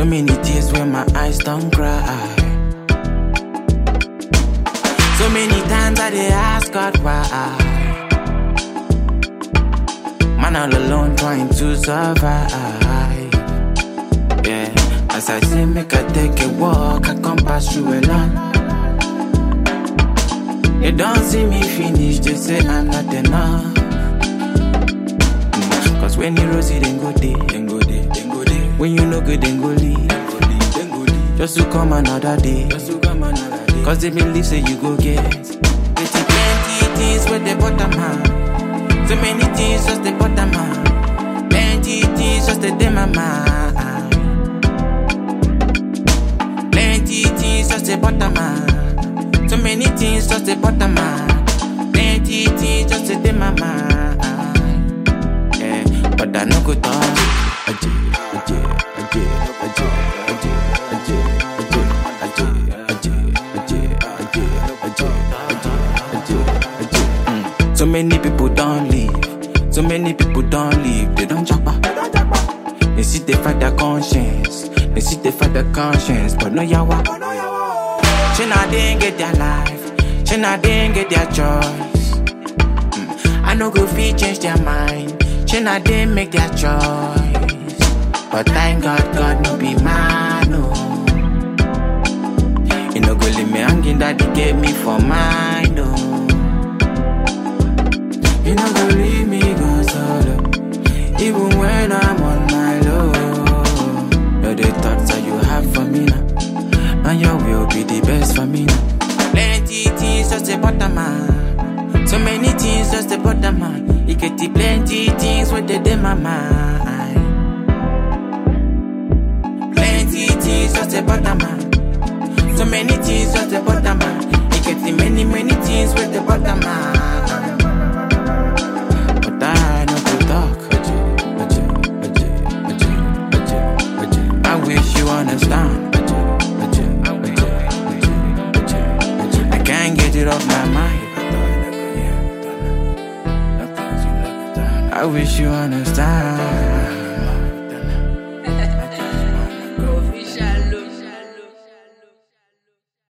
So many tears where my eyes don't cry. So many times I dey ask God why. Man all alone trying to survive. Yeah, as I say make I take a walk, I come pass through a lot. They don't see me finish, they say I'm not enough. Cause when you rosy, then go day, then go day, then go day. When you no good, then go leave, then go leave, then go leave. Just to come another day, just to come another day. Cause they believe say you go get plenty things with the bottom hand. So many things just the bottom hand. Plenty things just the dem my mind. Plenty things just the bottom hand. So many things just the bottom man. Plenty things just the dem my mind. Yeah, but I no go talk. So many people don't leave. So many people don't leave. They don't jump. They see they fight their conscience. They see they fight their conscience, but no yawa. China didn't get their life. China didn't get their choice. I know go fit change their mind. China didn't make their choice. But thank God, God no be man, no. You know go leave me hanging that he gave me for mine, no. You know go leave me go solo, even when I'm on my low. Know the thoughts that you have for me now, and your will be the best for me now. Plenty things just the bottom man. So many things just the bottom man. You get the plenty things with the dem my mind. Plenty things just the bottom man. So many things just the bottom man. You get the many things with the bottom man. But I know to talk. I wish you understand. Can't get it off my mind. I wish you understand.